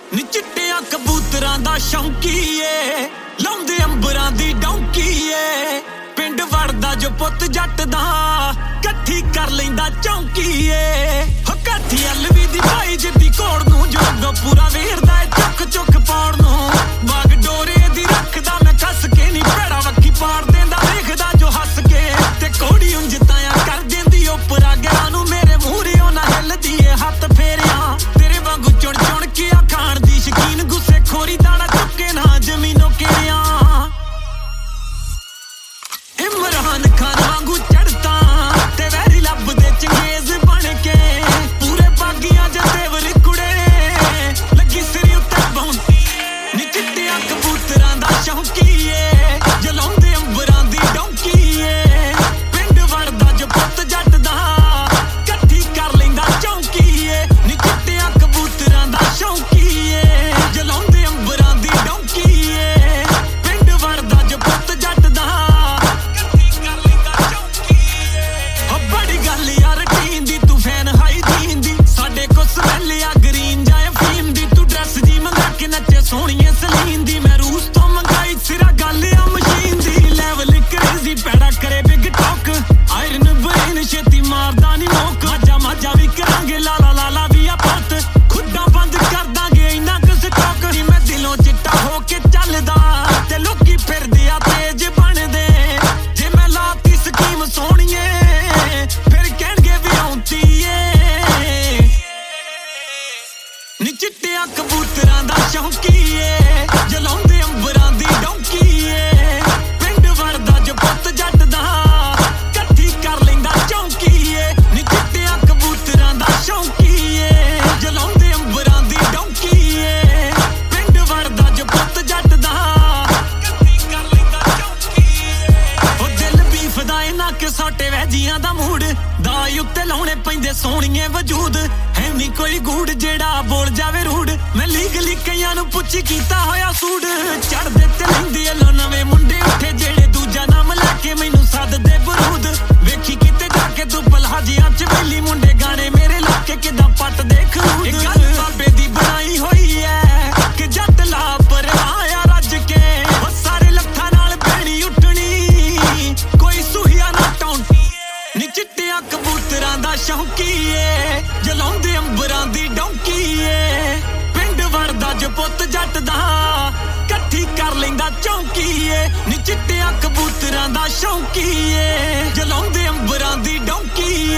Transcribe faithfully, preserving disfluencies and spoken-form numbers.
ਨੀ ਚਿੱਟਿਆਂ ਕਬੂਤਰਾਂ ਦਾ ਸ਼ੌਂਕੀ ਏ, ਲਾਉਂਦੇ ਅੰਬਰਾਂ ਦੀ ਡੌਂਕੀ ਏ। ਪਿੰਡ ਵੜਦਾ ਜੋ ਪੁੱਤ ਜੱਟ ਦਾ, ਇਕੱਠੀ ਕਰ ਲੈਂਦਾ ਚੌਂਕੀ ਏ। ਹੋ ਕਾਠੀ ਅਲਵੀ ਦੀ ਭਾਈ ਜਿੱਦੀ ਕੋੜ ਨੂੰ, ਜੋ ਪੂਰਾ ਵੇਰਦਾ ਏ ਚੁੱਕ ਚੁੱਕ ਪਾਉਣ ਨੂੰ। ਬਾਗ ਡੋਰੇ ਦੀ ਰੱਖਦਾ ਮੈਂ ਕੱਸ ਕੇ, ਨੀ ਭੈੜਾ ਵੱਖੀ ਪਾੜ ਦੇਂਦਾ ਵੇਖਦਾ ਜੋ ਹੱਸ ਕੇ। ਤੇ ਕੋੜੀ ਉਂਝ ਤਾਇਆ ਕਰ ਦਿੰਦੀ ਉਪਰਾ ਗਿਆ ਨੂੰ, ਮੇਰੇ ਮੂਹਰਿਓਂ ਨਾ ਹਿੱਲਦੀ ਏ ਹੱਥ ਫੇਰਿਆ। ਤੇਰੇ ਵਾਂਗੂ ਚੁਣ ਚੁਣ ਕੇ ਆ ਖਾਣ ਦੀ ਸ਼ਕੀਨ, ਗੁੱਸੇ ਖੋਰੀ ਦਾਣਾ ਚੁੱਕੇ ਨਾ ਜ਼ਮੀਨੋਂ ਕਿਰਿਆ। ਇਮਰਾਨ ਖਾਨ ਵਾਂਗੂ ਚੜਤਾ ਤੇ ਵੈਰੀ ਲੱਭਦੇ ਚੰਗੇਜ਼ ਬਣ ਕੇ, ਪੂਰੇ ਬਾਗੀਆਂ ਚ ਤੇਵਰ ਕੁੜੇ ਲੱਗੀ ਸਿਰ ਉੱਤੇ ਬੌਂਟੀ। ਨੀ ਚਿੱਟਿਆਂ ਕਬੂਤਰਾਂ ਦਾ ਸ਼ੌਂਕੀ ਏ, ਜਲਾਉਂਦੇ ਅੰਬਰਾਂ ਦੀ ਡੌਂਕੀ ਏ। ਪਿੰਡ ਵੜਦਾ ਜੋ ਪੁੱਤ ਜੱਟ ਦਾ, ਇਕੱਠੀ ਕਰ ਲੈਂਦਾ ਚੌਂਕੀ ਏ। ਨੀ ਚਿੱਟਿਆਂ ਕਬੂਤਰਾਂ ਦਾ ਸ਼ੌਂਕੀ ਏ, ਜਲਾਉਂਦੇ ਅੰਬਰਾਂ ਦੀ ਡੌਂਕੀ ਏ। ਪਿੰਡ ਵੜਦਾ ਜੋ ਪੁੱਤ ਜੱਟ ਦਾ, ਬੜੀ ਗੱਲ ਯਾਰ ਟੀਨ ਦੀ, ਤੂੰ ਫੈਨ ਹਾਈਜੀਨ ਦੀ। ਸਾਡੇ ਕੋ ਸਮੈਲ ਆ ਗਰੀਨ ਜਾਂ ਅਫੀਮ ਦੀ, ਤੂੰ ਡਰੈਸ ਜੀ ਮੰਗਾ ਕੇ ਨੱਚੇ ਸੋਹਣੀਏ ਸਲੀਨ ਦੀ। ਮੈਂ ਰੂਸ ਤੋਂ ਮੰਗਾਈ ਸਿਰਾ ਗੱਲ ਆ ਮਸ਼ੀਨ ਦੀ, ਲੈਵਲ ਕਰੇਜ਼ੀ ਪੈੜਾ ਕਰੇ ਬਿਗ ਟੌਕ। ਆਇਰਨ ਬ੍ਰੇਨ ਛੇਤੀ ਮਾਰਦਾ ਨੀ ਮੋਕ, ਮਾਜਾ ਮਾਜਾ ਵੀ ਕਰਾਂਗੇ ਲਾਲਾ ਲਾਲਾ ਵੀ ਆ ਪੁੱਤ। ਖੁੱਡਾ ਬੰਦ ਕਰ ਦਾਂਗੇ ਇੰਨਾ ਕੁ ਸਟਾਕ। ਨੀ ਮੈਂ ਦਿਲੋਂ ਚਿੱਟਾ ਹੋ ਕੇ ਚੱਲਦਾ ਤੇ ਲੋਕੀ ਫਿਰਦੇ ਆ ਤੇਜ ਬਣਦੇ। ਜੇ ਮੈਂ ਲਾਤੀ ਸਕੀਮ ਸੋਹਣੀਏ ਫਿਰ ਕਹਿਣਗੇ ਵੀ ਆਉਂਦੀ ਏ। ਨੀ ਚਿੱਟਿਆਂ ਕਬੂਤਰਾਂ ਦਾ ਸ਼ੌਂਕੀ ਏ, ਜਲਾਉਂਦੇ ਅੰਬਰਾਂ ਦੀ ਡੌਂਕੀ ਏ। ਪਿੰਡ ਵੜਦਾ ਜੋ ਪੁੱਤ ਜੱਟ ਦਾ, ਇਕੱਠੀ ਕਰ ਲੈਂਦਾ ਚੌਂਕੀ ਏ। ਨੀ ਚਿੱਟਿਆਂ ਕਬੂਤਰਾਂ ਦਾ ਸ਼ੌਂਕੀ ਏ, ਜਲਾਉਂਦੇ ਅੰਬਰਾਂ ਦੀ ਡੌਂਕੀ ਏ। ਪਿੰਡ ਵੜਦਾ ਜੋ ਪੁੱਤ ਜੱਟ ਦਾ, ਇਕੱਠੀ ਕਰ ਲੈਂਦਾ ਚੌਂਕੀ ਏ। ਉਹ ਦਿਲ ਬੀਫਦਾ ਇਹਨਾਂ ਕਿ ਸੋਟੇ ਵੈਜੀਆਂ ਦਾ ਮੂਡ, ਦਾਈ ਉੱਤੇ ਲਾਉਣੇ ਪੈਂਦੇ ਸੋਹਣੀਏ ਵਜੂਦ। ਹੈ ਨੀ ਕੋਈ ਗੂੜ ਜਿਹੜਾ ਬੋਲ ਜਾਵੇ ਰੂੜ, ਮੈਂ ਲੀਗਲੀ ਕਈਆਂ ਨੂੰ ਪੁੱਛ ਕੀਤਾ ਹੋਇਆ ਸੂਡ। ਚੜਦੇ ਤੇ ਲੈਂਦੇ ਐਲੋ ਨਵੇਂ ਮੁੰਡੇ ਉੱਠੇ, ਜਿਹੜੇ ਦੂਜਾ ਨਾਮ ਲੈ ਕੇ ਮੈਨੂੰ ਸੱਦਦੇ ਬਰੂਦ। ਵੇਖੀ ਕਿਤੇ ਜਾ ਕੇ ਤੂੰ ਪਲਹਾਜੀਆਂ ਚ ਵੇਲੀ, ਮੁੰਡੇ ਗਾਣੇ ਮੇਰੇ ਲਾ ਕੇ ਕਿੱਦਾਂ ਪੱਟ ਦੇ ਖਰੂਦ। ਇਹ ਗੱਲ ਬਾਬੇ ਦੀ ਬਣਾਈ ਹੋਈ ਐ ਕਿ ਜੱਟ ਲਾ ਪਰਵਾਹ ਆ ਰੱਜ ਕੇ। ਉਹ ਸਾਰੇ ਲੱਖਾਂ ਨਾਲ ਬਹਿਣੀ ਉੱਠਣੀ, ਕੋਈ ਸੁਹੀਆ ਨਾ ਟੌਂਟੀ। ਨੀ ਚਿੱਟਿਆਂ ਕਬੂਤਰਾਂ ਦਾ ਸ਼ੌਂਕੀ ਏ, ਜਲਾਉਂਦੇ ਅੰਬਰਾਂ ਦੀ ਡੌਂਕੀ ਏ। ਪਿੰਡ ਵੜਦਾ ਜੋ ਪੁੱਤ ਜੱਟ ਦਾ, ਇਕੱਠੀ ਕਰ ਲੈਂਦਾ ਚੌਂਕੀ ਏ। ਨੀ ਚਿੱਟਿਆਂ ਕਬੂਤਰਾਂ ਦਾ ਸ਼ੌਂਕੀ ਏ, ਜਲਾਉਂਦੇ ਅੰਬਰਾਂ ਦੀ ਡੌਂਕੀ